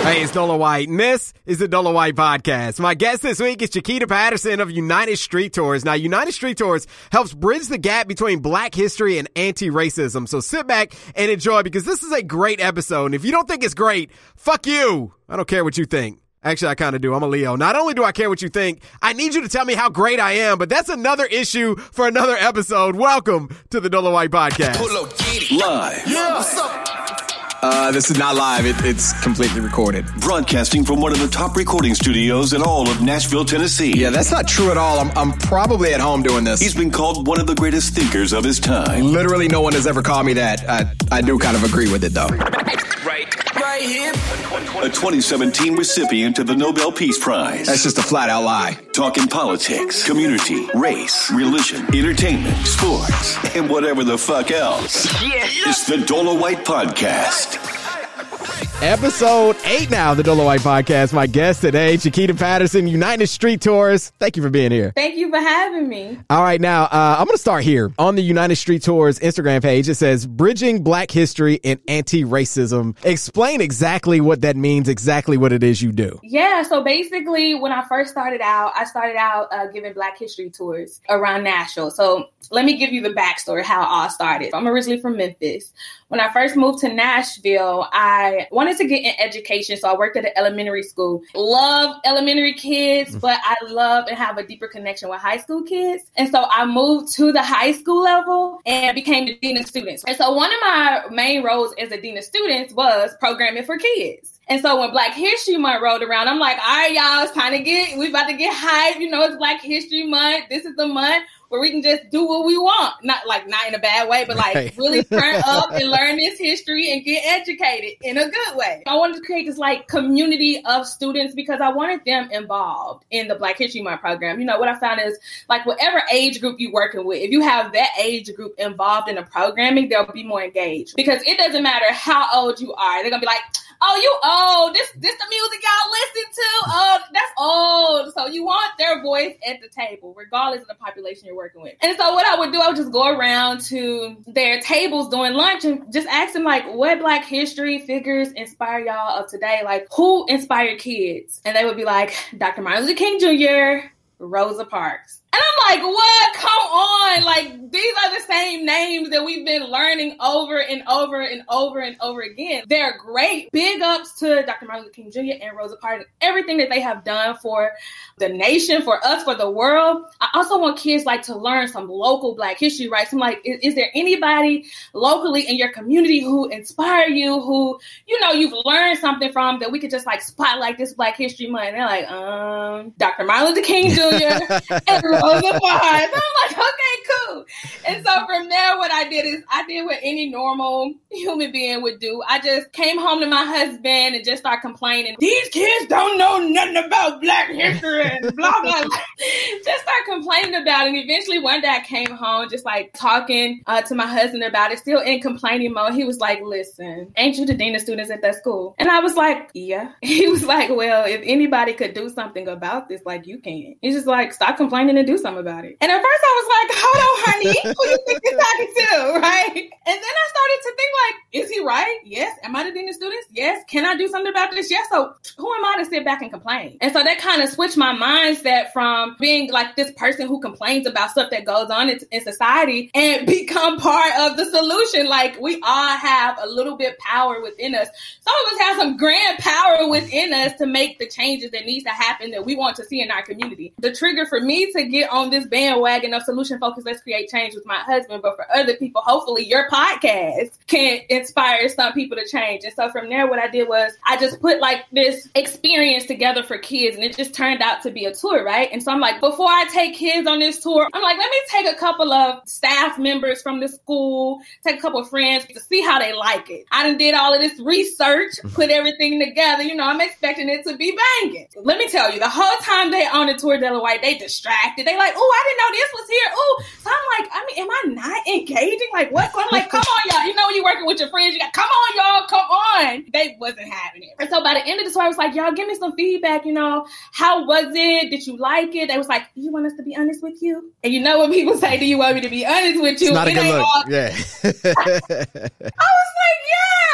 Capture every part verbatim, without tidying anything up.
Hey, it's Dolo White, and this is the Dolo White Podcast. My guest this week is Chiquita Patterson of United Street Tours. Now, United Street Tours helps bridge the gap between black history and anti-racism. So sit back and enjoy, because this is a great episode. And if you don't think it's great, fuck you. I don't care what you think. Actually, I kind of do. I'm a Leo. Not only do I care what you think, I need you to tell me how great I am, but that's another issue for another episode. Welcome to the Dolo White Podcast. Pull up, get it. Live. Yeah, what's up? Uh, this is not live. It, it's completely recorded. Broadcasting from one of the top recording studios in all of Nashville, Tennessee. Yeah, that's not true at all. I'm, I'm probably at home doing this. He's been called one of the greatest thinkers of his time. Literally no one has ever called me that. I, I do kind of agree with it, though. Right. Right here. A twenty seventeen recipient of the Nobel Peace Prize. That's just a flat-out lie. Talking politics, community, race, religion, entertainment, sports, and whatever the fuck else. Yeah. It's the Dolo White Podcast. Episode eight now of the Dolo White Podcast. My guest today, Chiquita Patterson, United Street Tours. Thank you for being here. Thank you for having me. All right, now, uh, I'm going to start here. On the United Street Tours Instagram page, it says, Bridging Black History and Anti-Racism. Explain exactly what that means, exactly what it is you do. Yeah, so basically, when I first started out, I started out uh, giving Black History tours around Nashville. So let me give you the backstory, how it all started. I'm originally from Memphis. When I first moved to Nashville, I wanted to get in education, so I worked at an elementary school. Love elementary kids, but I love and have a deeper connection with high school kids. And so I moved to the high school level and became the dean of students. And so one of my main roles as a dean of students was programming for kids. And so when Black History Month rolled around, I'm like, all right, y'all, it's time to get, we about to get hyped. You know, it's Black History Month. This is the month where we can just do what we want. Not like, not in a bad way, but like right. really turn up and learn this history and get educated in a good way. I wanted to create this like community of students because I wanted them involved in the Black History Month program. You know, what I found is like whatever age group you're working with, if you have that age group involved in the programming, they'll be more engaged, because it doesn't matter how old you are. They're gonna be like, oh, you old. This this the music y'all listen to? Oh, that's old. So you want their voice at the table, regardless of the population you're working with. And so what I would do, I would just go around to their tables during lunch and just ask them, like, what Black history figures inspire y'all of today? Like, who inspired kids? And they would be like, Doctor Martin Luther King Junior, Rosa Parks. And I'm like, what? Come on. Like, these are the same names that we've been learning over and over and over and over again. They're great. Big ups to Doctor Martin Luther King Junior and Rosa Parks, everything that they have done for the nation, for us, for the world. I also want kids like to learn some local Black history, right? So I'm like, is, is there anybody locally in your community who inspire you, who, you know, you've learned something from that we could just like spotlight this Black History Month? And they're like, um, Doctor Martin Luther King Junior and Rosa Parks. I'm like, okay, cool. And so from there, what I did is I did what any normal human being would do. I just came home to my husband and just started complaining. These kids don't know nothing about Black history and blah, blah, blah. Just start complaining about it. And eventually one day I came home just like talking uh, to my husband about it, still in complaining mode. He was like, listen, ain't you the dean of students at that school? And I was like, yeah. He was like, well, if anybody could do something about this, like you can. He's just like, stop complaining and do something about it. And at first I was like, hold on, honey, who do you think you're talking to, right? And then I started to think like, is he right? Yes. Am I the dean of students? Yes. Can I do something about this? Yes. So who am I to sit back and complain? And so that kind of switched my mindset from being like this person who complains about stuff that goes on in, in society and become part of the solution. Like we all have a little bit power within us. Some of us have some grand power within us to make the changes that needs to happen that we want to see in our community. The trigger for me to get on this bandwagon of solution focus, let's create change with my husband, but for other people, hopefully your podcast can inspire some people to change. And so from there, what I did was I just put like this experience together for kids, and it just turned out to be a tour, right? And so I'm like, before I take kids on this tour, I'm like, let me take a couple of staff members from the school, take a couple of friends to see how they like it. I done did all of this research, put everything together. You know, I'm expecting it to be banging. Let me tell you, the whole time they on the tour, Dolo White, they distracted. They like, oh, I didn't know this was here. Oh, so I'm like, I mean, am I not engaging? Like, what? I'm like, come on, y'all. You know, when you're working with your friends, you got, come on, y'all, come on. They wasn't having it. And so by the end of the tour, I was like, y'all, give me some feedback. You know, how was it? Did you like it? They was like, you want us to be honest with you? And you know when people say, do you want me to be honest with you? It's not a it good look. All- yeah. I was like, yeah.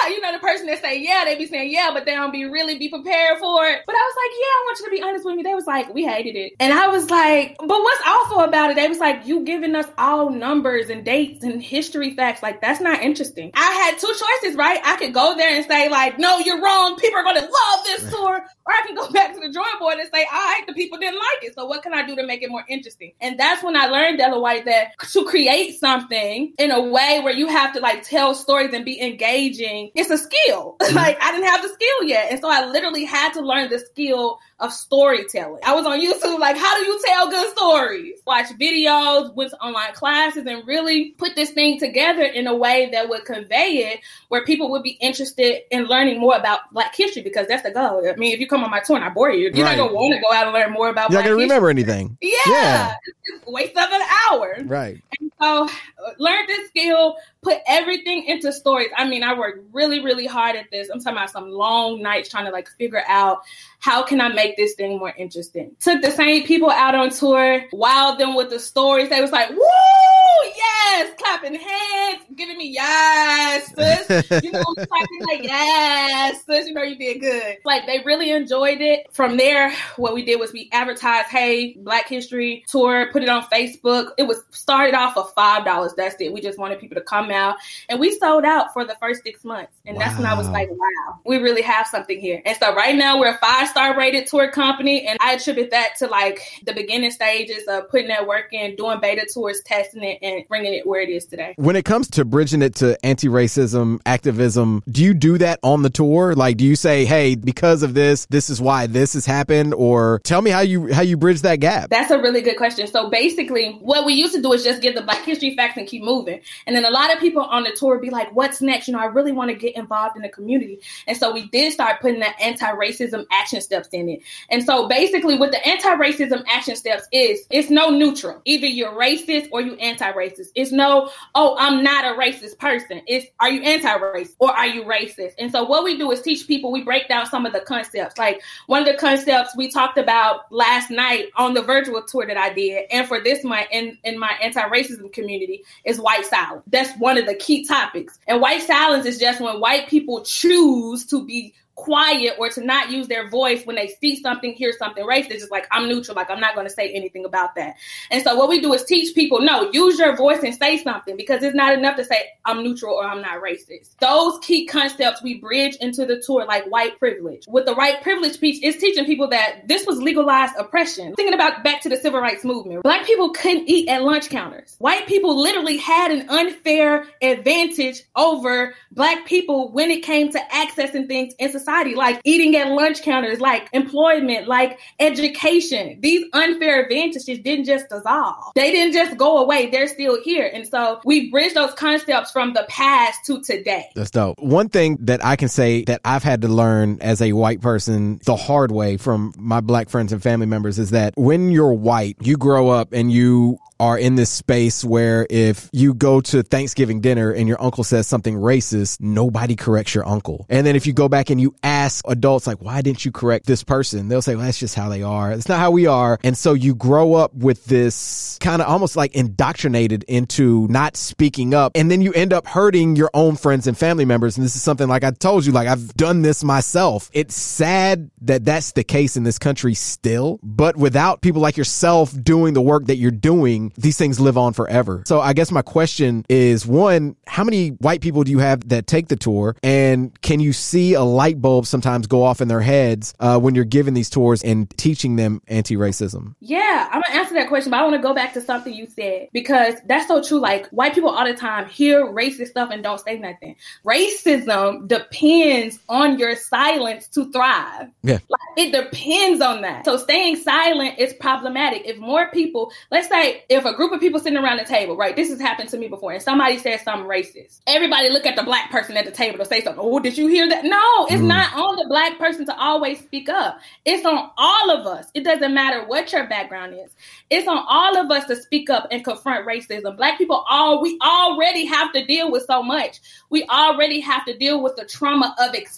you know, the person that say, yeah, they be saying, yeah, but they don't be really be prepared for it. But I was like, yeah, I want you to be honest with me. They was like, we hated it. And I was like, but what's awful about it? They was like, you giving us all numbers and dates and history facts. Like, that's not interesting. I had two choices, right? I could go there and say like, no, you're wrong. People are going to love this tour. Or I can go back to the drawing board and say, all right, the people didn't like it. So what can I do to make it more interesting? And that's when I learned, Della White, that to create something in a way where you have to like tell stories and be engaging, it's a skill. Like, I didn't have the skill yet. And so I literally had to learn the skill of storytelling. I was on YouTube, like, how do you tell good stories? Watch videos, went to online classes, and really put this thing together in a way that would convey it where people would be interested in learning more about Black history, because that's the goal. I mean, if you come on my tour and I bore you, you're right. not going to want to go out and learn more about You're Black not going to remember history. anything. Yeah. yeah. It's a waste of an hour. Right. And so learn this skill, put everything into stories. I mean, I worked really, really hard at this. I'm talking about some long nights trying to like figure out how can I make this thing more interesting. Took the same people out on tour, wowed them with the stories. They was like, woo, yes, clapping hands, giving me yes, sis. You know, clapping like yes, sis, you know, you did good. Like, they really enjoyed it. From there, what we did was we advertised, hey, Black History Tour, put it on Facebook. It was started off of five dollars. That's it. We just wanted people to come out. And we sold out for the first six months. And wow. that's when I was like, wow, we really have something here. And so right now we're a five-star rated tour company. And I attribute that to like the beginning stages of putting that work in, doing beta tours, testing it, and bringing it where it is today. When it comes to bridging it to anti-racism, activism, do you do that on the tour? Like, do you say, hey, because of this, this is why this has happened? Or tell me how you how you bridge that gap. That's a really good question. So basically, what we used to do is just give the Black history facts and keep moving. And then a lot of people on the tour be like, what's next? You know, I really want to get involved in the community. And so we did start putting the anti-racism action steps in it. And so basically what the anti-racism action steps is, it's no neutral. Either you're racist or you anti-racist. It's no, oh, I'm not a racist person. It's, are you anti-racist or are you racist? And so what we do is teach people, we break down some of the concepts. Like one of the concepts we talked about last night on the virtual tour that I did, and for this month in, in my anti-racism community, is white silence. That's one of the key topics. And white silence is just when white people choose to be quiet or to not use their voice when they see something, hear something racist. It's just like, I'm neutral, like I'm not going to say anything about that. And so what we do is teach people, no, use your voice and say something, because it's not enough to say I'm neutral or I'm not racist. Those key concepts we bridge into the tour, like white privilege. With the white privilege piece, it's teaching people that this was legalized oppression. Thinking about back to the civil rights movement, Black people couldn't eat at lunch counters. White people literally had an unfair advantage over Black people when it came to accessing things in society. Like eating at lunch counters, like employment, like education. These unfair advantages didn't just dissolve. They didn't just go away. They're still here. And so we bridge those concepts from the past to today. That's dope. One thing that I can say that I've had to learn as a white person the hard way from my Black friends and family members is that when you're white, you grow up and you are in this space where if you go to Thanksgiving dinner and your uncle says something racist, nobody corrects your uncle. And then if you go back and you ask adults, like, why didn't you correct this person? They'll say, well, that's just how they are. It's not how we are. And so you grow up with this kind of almost like indoctrinated into not speaking up. And then you end up hurting your own friends and family members. And this is something like I told you, like I've done this myself. It's sad that that's the case in this country still, but without people like yourself doing the work that you're doing, these things live on forever. So I guess my question is, one, how many white people do you have that take the tour? And can you see a light bulb sometimes go off in their heads uh, when you're giving these tours and teaching them anti-racism? Yeah, I'm going to answer that question, but I want to go back to something you said, because that's so true. Like white people all the time hear racist stuff and don't say nothing. Racism depends on your silence to thrive. Yeah. Like, it depends on that. So staying silent is problematic. If more people, let's say if a group of people sitting around the table, right? This has happened to me before, and somebody says something racist. Everybody look at the Black person at the table to say something. Oh, did you hear that? No, it's mm. not on the Black person to always speak up. It's on all of us. It doesn't matter what your background is. It's on all of us to speak up and confront racism. Black people, all we already have to deal with so much. We already have to deal with the trauma of experience.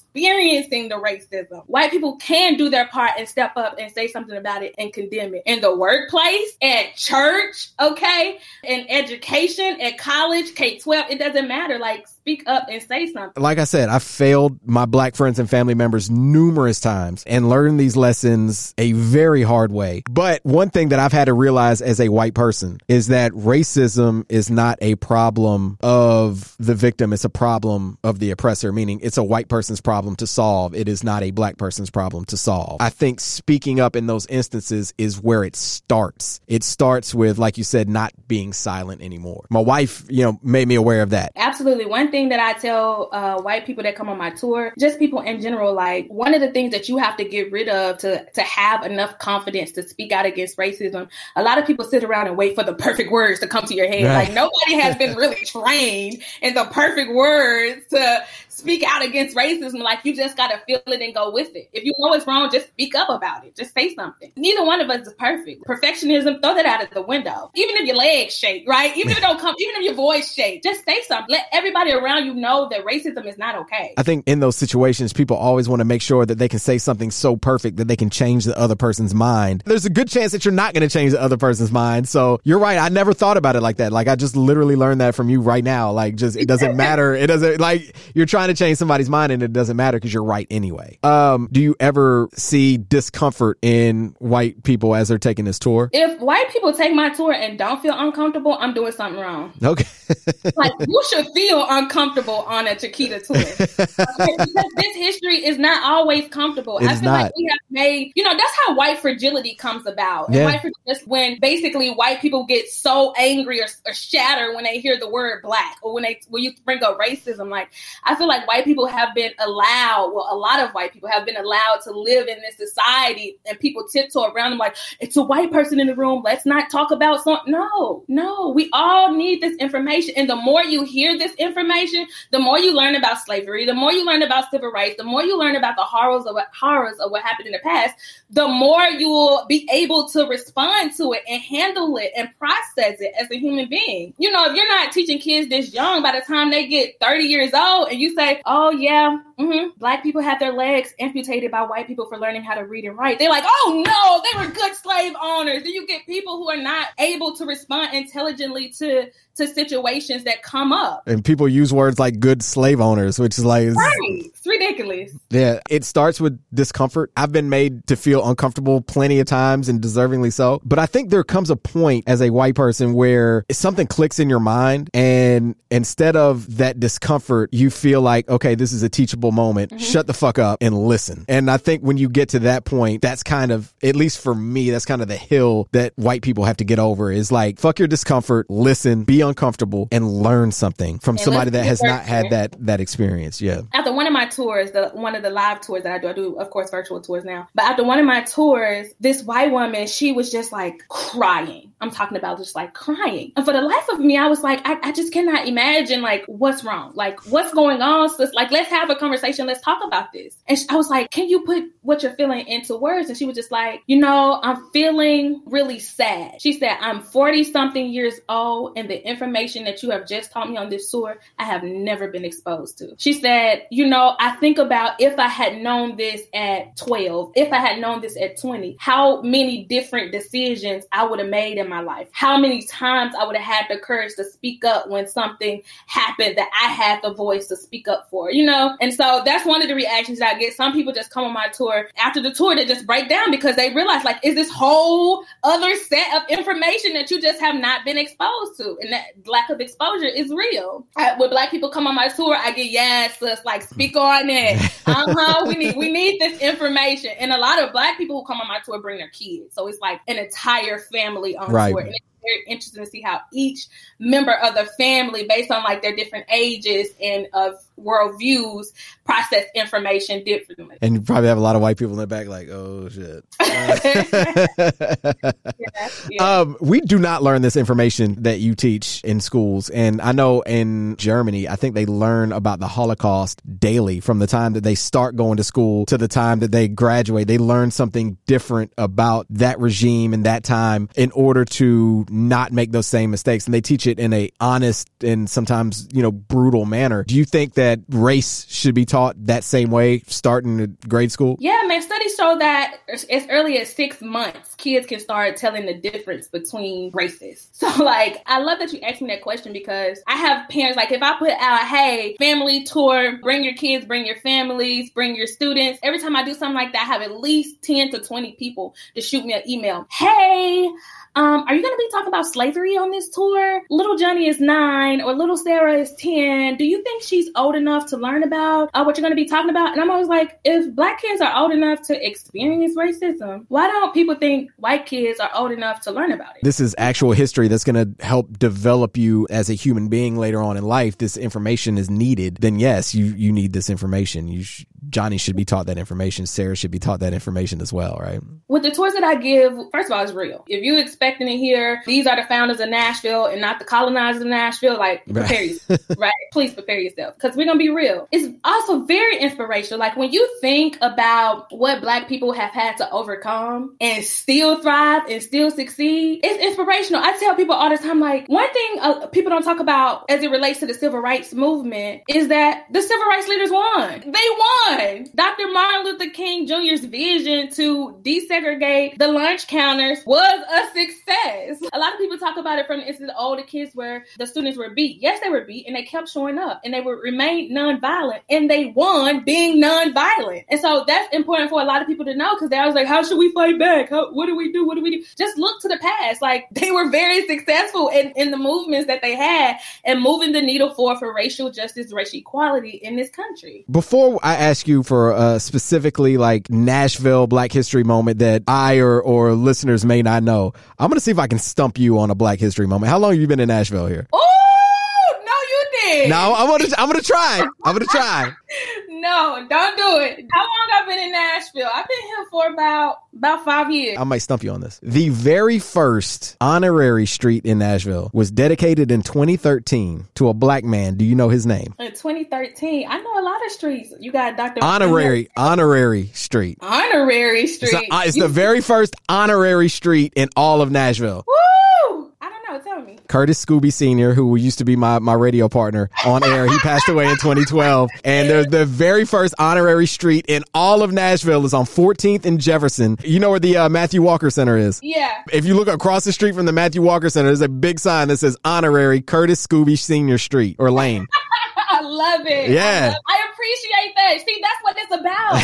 experiencing the racism. White people can do their part and step up and say something about it and condemn it. In the workplace, at church, okay, in education, at college, K twelve, it doesn't matter. Like, speak up and say something. Like I said, I failed my black friends and family members numerous times and learned these lessons a very hard way. But one thing that I've had to realize as a white person is that racism is not a problem of the victim. It's a problem of the oppressor, meaning it's a white person's problem to solve. It is not a black person's problem to solve. I think speaking up in those instances is where it starts. It starts with, like you said, not being silent anymore. My wife, you know, made me aware of that. Absolutely. One thing that I tell uh, white people that come on my tour, just people in general, like, one of the things that you have to get rid of to, to have enough confidence to speak out against racism, a lot of people sit around and wait for the perfect words to come to your head. Right. Like, nobody has been really trained in the perfect words to speak out against racism. Like, you just got to feel it and go with it. If you know it's wrong, just speak up about it. Just say something. Neither one of us is perfect. Perfectionism, throw that out of the window. Even if your legs shake, right? Even if it don't come, even if your voice shake, just say something. Let everybody around you know that racism is not okay. I think in those situations, people always want to make sure that they can say something so perfect that they can change the other person's mind. There's a good chance that you're not going to change the other person's mind. So you're right. I never thought about it like that. Like, I just literally learned that from you right now. Like, just, it doesn't matter. It doesn't, like, you're trying to change somebody's mind and it doesn't matter because you're right anyway. Um, do you ever see discomfort in white people as they're taking this tour? If white people take my tour and don't feel uncomfortable, I'm doing something wrong. Okay. Like, you should feel uncomfortable on a Chiquita tour. Okay? Because this history is not always comfortable. It's I feel not. like we have made, you know, that's how white fragility comes about. Yeah. And white fragility is when basically white people get so angry or, or shattered when they hear the word black, or when they when you bring up racism. Like, I feel like white people have been allowed, well, a lot of white people have been allowed to live in this society, and people tiptoe around them like, it's a white person in the room, let's not talk about something. No, no, we all need this information. And the more you hear this information, the more you learn about slavery, the more you learn about civil rights, the more you learn about the horrors of what horrors of what happened in the past, the more you will be able to respond to it and handle it and process it as a human being. You know, if you're not teaching kids this young, by the time they get thirty years old and you say, oh yeah, mm-hmm, black people had their legs amputated by white people for learning how to read and write, they're like, oh no, they were good slave owners. Then you get people who are not able to respond intelligently to to situations that come up. And people use words like good slave owners, which is like, right. It's ridiculous. Yeah, it starts with discomfort. I've been made to feel uncomfortable plenty of times, and deservingly so. But I think there comes a point as a white person where something clicks in your mind, and instead of that discomfort, you feel like, okay, this is a teachable moment. Mm-hmm. Shut the fuck up and listen. And I think when you get to that point, that's kind of, at least for me, that's kind of the hill that white people have to get over, is like, fuck your discomfort, listen, be uncomfortable, and learn something from and somebody that has not had that that experience. Yeah. After one of my tours, the one of the live tours that I do, I do, of course, virtual tours now. But after one of my tours, this white woman, she was just like crying. I'm talking about just like crying. And for the life of me, I was like, I, I just cannot imagine like what's wrong, like what's going on. So it's like, let's have a conversation. Let's talk about this. And she, I was like, can you put what you're feeling into words? And she was just like, you know, I'm feeling really sad. She said, I'm forty something years old, and the information that you have just taught me on this tour, I have never been exposed to. She said, you know, I think about if I had known this at twelve, if I had known this at twenty, how many different decisions I would have made in my life. How many times I would have had the courage to speak up when something happened that I had the voice to speak up for, you know? And so that's one of the reactions that I get. Some people just come on my tour after the tour, they just break down because they realize, like, is this whole other set of information that you just have not been exposed to? And that lack of exposure is real. I, when black people come on my tour, I get, yes, sis, like, speak on it. Uh-huh, we need we need this information. And a lot of black people who come on my tour bring their kids. So it's like an entire family on right. tour. And it's very interesting to see how each member of the family, based on like their different ages and of worldviews, process information differently. And you probably have a lot of white people in the back like, oh shit. yeah, yeah. Um, we do not learn this information that you teach in schools. And I know in Germany, I think they learn about the Holocaust daily from the time that they start going to school to the time that they graduate. They learn something different about that regime and that time in order to not make those same mistakes. And they teach it in a honest and sometimes, you know, brutal manner. Do you think that race should be taught that same way starting at grade school? Yeah, man. Studies show that as early as six months, kids can start telling the difference between races. So, like, I love that you asked me that question because I have parents, like, if I put out, hey, family tour, bring your kids, bring your families, bring your students. Every time I do something like that, I have at least ten to twenty people to shoot me an email. Hey, Um, are you going to be talking about slavery on this tour? Little Johnny is nine or little Sarah is ten. Do you think she's old enough to learn about uh, what you're going to be talking about? And I'm always like, if black kids are old enough to experience racism, why don't people think white kids are old enough to learn about it? This is actual history that's going to help develop you as a human being later on in life. This information is needed. Then yes, you, you need this information. You sh- Johnny should be taught that information. Sarah should be taught that information as well, right? With the tours that I give, first of all, it's real. If you expecting to hear these are the founders of Nashville and not the colonizers of Nashville, like, prepare yourself, right? Please prepare yourself because we're going to be real. It's also very inspirational. Like, when you think about what black people have had to overcome and still thrive and still succeed, it's inspirational. I tell people all the time, like, one thing uh, people don't talk about as it relates to the civil rights movement is that the civil rights leaders won. They won. Doctor Martin Luther King Junior's vision to desegregate the lunch counters was a success. A lot of people talk about it from the instance of older kids where the students were beat. Yes, they were beat and they kept showing up and they would remain nonviolent and they won being nonviolent. And so that's important for a lot of people to know because they always like, how should we fight back? How, what do we do? What do we do? Just look to the past. Like, they were very successful in, in the movements that they had and moving the needle forward for racial justice, racial equality in this country. Before I ask you for uh, specifically like Nashville Black History moment that I or, or listeners may not know, I'm going to see if I can stump you on a Black History moment. How long have you been in Nashville here? Oh, no, you did. No, I'm going to I'm going to try. I'm going to try. No, don't do it. How long I've been in Nashville? I've been here for about about five years. I might stump you on this. The very first honorary street in Nashville was dedicated in twenty thirteen to a black man. Do you know his name? In twenty thirteen, I know a lot of streets. You got Doctor Honorary, honorary street. Honorary street. It's, a, it's the very first honorary street in all of Nashville. Woo! I don't know. Tell me. Curtis Scooby Senior, who used to be my, my radio partner on air, he passed away in twenty twelve. And the, the very first honorary street in all of Nashville is on fourteenth and Jefferson. You know where the uh, Matthew Walker Center is? Yeah. If you look across the street from the Matthew Walker Center, there's a big sign that says Honorary Curtis Scooby Senior Street or Lane. I love it. Yeah. I, love, I appreciate that. See, that's what it's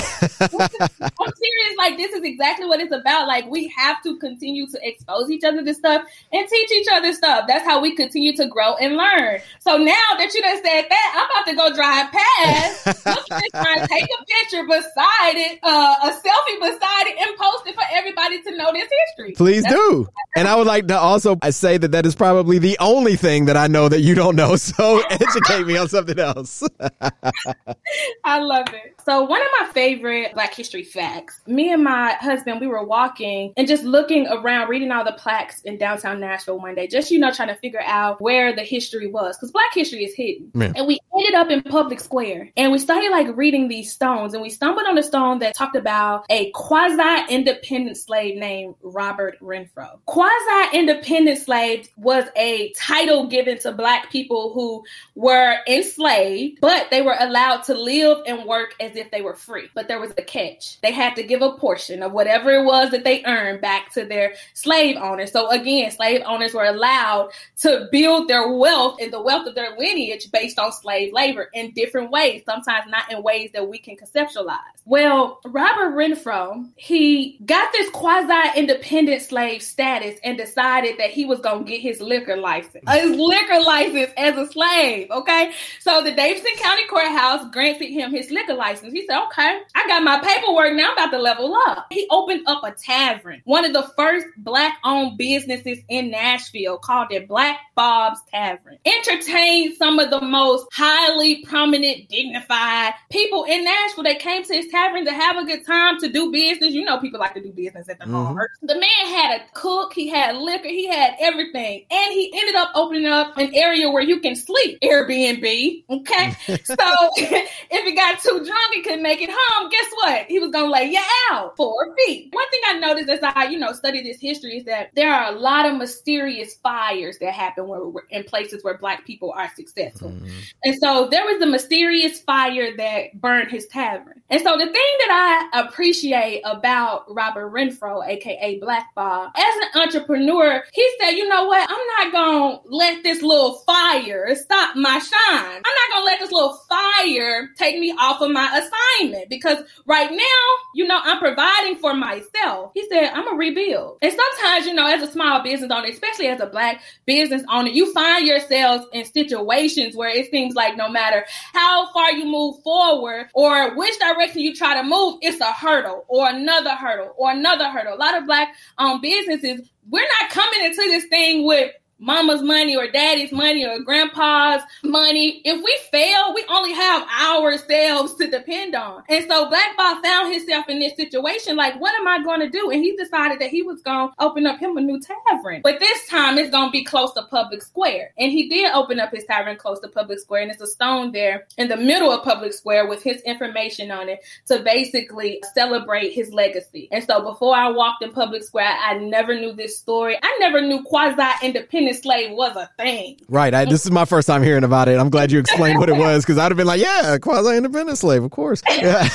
about. I'm serious. Like, this is exactly what it's about. Like, we have to continue to expose each other to stuff and teach each other stuff. That's how we continue to grow and learn. So now that you done said that, I'm about to go drive past, look at this sign, take a picture beside it, uh, a selfie beside it, and post it for everybody to know this history. Please that's do. And I would like to also say that that is probably the only thing that I know that you don't know. So educate me on something else. I love it. So one of my favorite Black history facts, me and my husband, we were walking and just looking around, reading all the plaques in downtown Nashville one day, just, you know, trying to figure out where the history was. Because Black history is hidden. Man. And we ended up in Public Square and we started like reading these stones and we stumbled on a stone that talked about a quasi-independent slave named Robert Renfro. Quasi-independent slave was a title given to Black people who were enslaved, but they were allowed to live and work as if they were free. But there was a catch. They had to give a portion of whatever it was that they earned back to their slave owners. So again, slave owners were allowed to build their wealth and the wealth of their lineage based on slave labor in different ways, sometimes not in ways that we can conceptualize. Well, Robert Renfro, he got this quasi-independent slave status and decided that he was going to get his liquor license. His liquor license as a slave, okay? So the Davidson County Courthouse granted him his liquor license. He said, okay, I got my paperwork now, I'm about to level up. He opened up a tavern, one of the first Black-owned businesses in Nashville, called it Black Bob's Tavern. Entertained some of the most highly prominent, dignified people in Nashville. They came to his tavern to have a good time, to do business. You know, people like to do business at the bar. Mm-hmm. The man had a cook, he had liquor, he had everything. And he ended up opening up an area where you can sleep, Airbnb, okay? So if he got too drunk and couldn't make it home, guess what? He was going to lay you out for a fee. One thing I noticed as I, you know, study this history is that there are a lot of mysterious fires that happen where, in places where Black people are successful. Mm-hmm. And so there was a mysterious fire that burned his tavern. And so the thing that I appreciate about Robert Renfro, a k a. Blackball, as an entrepreneur, he said, you know what? I'm not going to let this little fire stop my shine. I'm not going to let this little fire take me off of my assignment because right now, you know, I'm providing for myself. He said, I'm going to rebuild. And sometimes, you know, as a small business owner, especially as a Black business owner, you find yourselves in situations where it seems like no matter how far you move forward or which direction you try to move, it's a hurdle or another hurdle or another hurdle. A lot of Black owned businesses, we're not coming into this thing with mama's money or daddy's money or grandpa's money. If we fail, we only have ourselves to depend on. And so Blackball found himself in this situation, like, what am I going to do? And he decided that he was going to open up him a new tavern. But this time it's going to be close to Public Square. And he did open up his tavern close to Public Square. And it's a stone there in the middle of Public Square with his information on it to basically celebrate his legacy. And so before I walked in Public Square, I never knew this story. I never knew quasi-independent slave was a thing. Right. I, this is my first time hearing about it. I'm glad you explained what it was because I'd have been like, yeah, quasi-independent slave, of course. Yeah.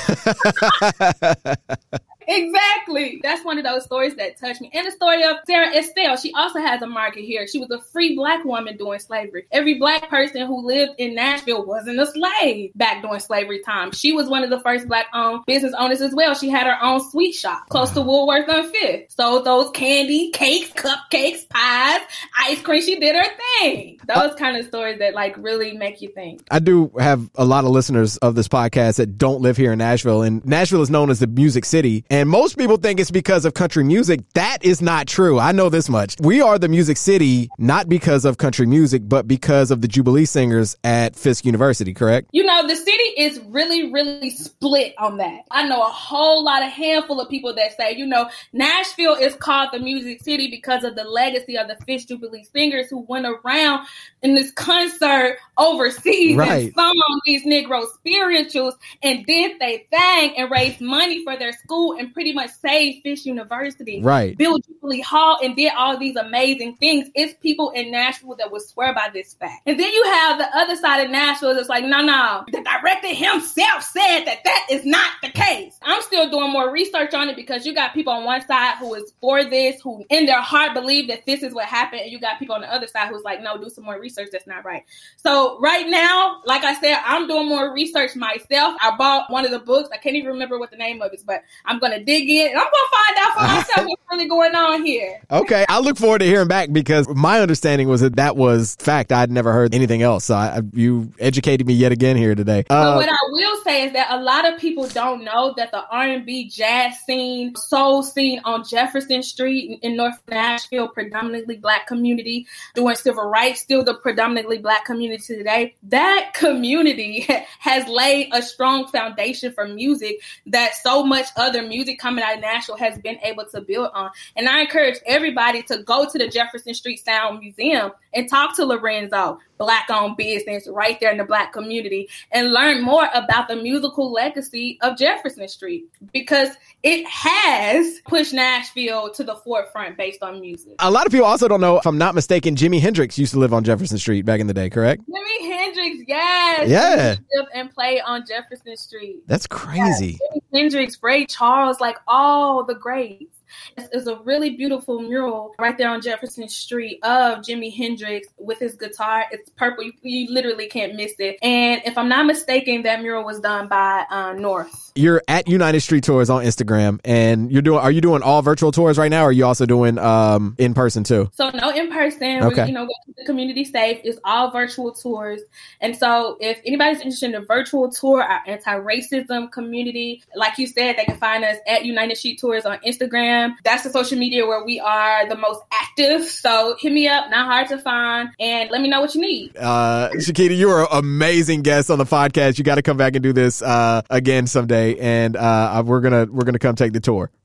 Exactly. That's one of those stories that touched me. And the story of Sarah Estelle, she also has a market here. She was a free Black woman during slavery. Every Black person who lived in Nashville wasn't a slave back during slavery time. She was one of the first Black-owned business owners as well. She had her own sweet shop close to Woolworth on Fifth. Sold those candy, cakes, cupcakes, pies, ice cream. She did her thing. Those kind of stories that like really make you think. I do have a lot of listeners of this podcast that don't live here in Nashville, and Nashville is known as the Music City. And most people think it's because of country music. That is not true. I know this much. We are the Music City, not because of country music, but because of the Jubilee Singers at Fisk University, correct? You know, the city is really, really split on that. I know a whole lot, a handful of people that say, you know, Nashville is called the Music City because of the legacy of the Fisk Jubilee Singers who went around in this concert overseas right. and sung these Negro spirituals and did their thing and raised money for their school and pretty much saved Fisk University, right. built Jubilee Hall, and did all these amazing things. It's people in Nashville that would swear by this fact. And then you have the other side of Nashville that's like, no, no, the director himself said that that is not the case. I'm still doing more research on it because you got people on one side who is for this, who in their heart believe that this is what happened, and you got people on the other side who's like, no, do some more research. That's not right. So right now, like I said, I'm doing more research myself. I bought one of the books. I can't even remember what the name of it is, but I'm going to dig in and I'm going to find out for myself what's really going on here. Okay. I look forward to hearing back because my understanding was that that was fact. I'd never heard anything else. So I, you educated me yet again here today. Uh, but what I will say is that a lot of people don't know that the R and B jazz scene, soul scene on Jefferson Street in North Nashville, predominantly Black community, during civil rights, still the predominantly Black community today, that community has laid a strong foundation for music that so much other music coming out of Nashville has been able to build on. And I encourage everybody to go to the Jefferson Street Sound Museum and talk to Lorenzo, Black-owned business right there in the Black community, and learn more about the musical legacy of Jefferson Street because it has pushed Nashville to the forefront based on music. A lot of people also don't know, if I'm not mistaken, Jimi Hendrix used to live on Jefferson Street back in the day, correct? Jimi Hendrix, yes. Yeah. He lived and played on Jefferson Street. That's crazy. Yes. Jimi Hendrix, Ray Charles, like all the greats. It's a really beautiful mural right there on Jefferson Street of Jimi Hendrix with his guitar. It's purple. You, you literally can't miss it. And if I'm not mistaken, that mural was done by uh, North. You're at United Street Tours on Instagram, and you're doing. Are you doing all virtual tours right now, or are you also doing um, in person too? So no in person. Okay. We, you know, go to the community safe. It's all virtual tours. And so if anybody's interested in a virtual tour, our anti-racism community, like you said, they can find us at United Street Tours on Instagram. That's the social media where we are the most active. So hit me up, not hard to find, and let me know what you need. Uh, Shakita, you are an amazing guest on the podcast. You got to come back and do this uh, again someday, and uh, we're gonna we're gonna come take the tour.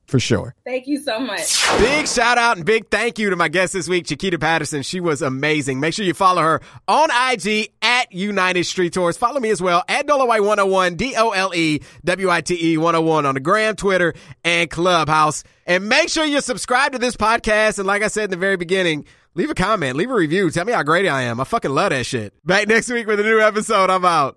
for sure. Thank you so much. Big shout out and big thank you to my guest this week, Chiquita Patterson. She was amazing. Make sure you follow her on I G at United Street Tours. Follow me as well at Dole White one oh one, D O L E W I T E one oh one on the gram, Twitter, and Clubhouse. And make sure you subscribe to this podcast. And like I said in the very beginning, leave a comment, leave a review. Tell me how great I am. I fucking love that shit. Back next week with a new episode. I'm out.